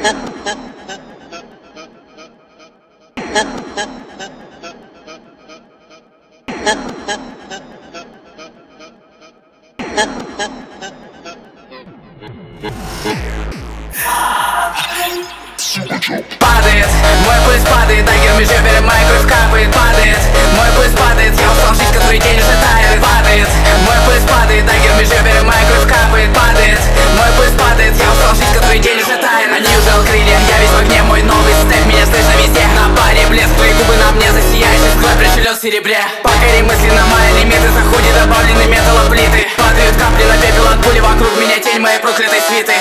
Падает, мой пульс падает, дагер в меже перед моей кровь капает. Падает, мой пульс падает, я устал жить, который день уже тает. Падает, мой пульс падает, дагер в меже перед моей кровь капает. Падает, мой пульс падает, я устал жить, который день уже тает. Они уже крылья, я весь в огне, мой новый степ, меня слышно везде. На паре блеск, твои губы на мне засияешь, сквозь прячу лед в серебре. Покори мысли на мои лимиты, заходит добавленный металлоплиты. Падают капли на пепел от пули, вокруг меня тень моей проклятой свиты.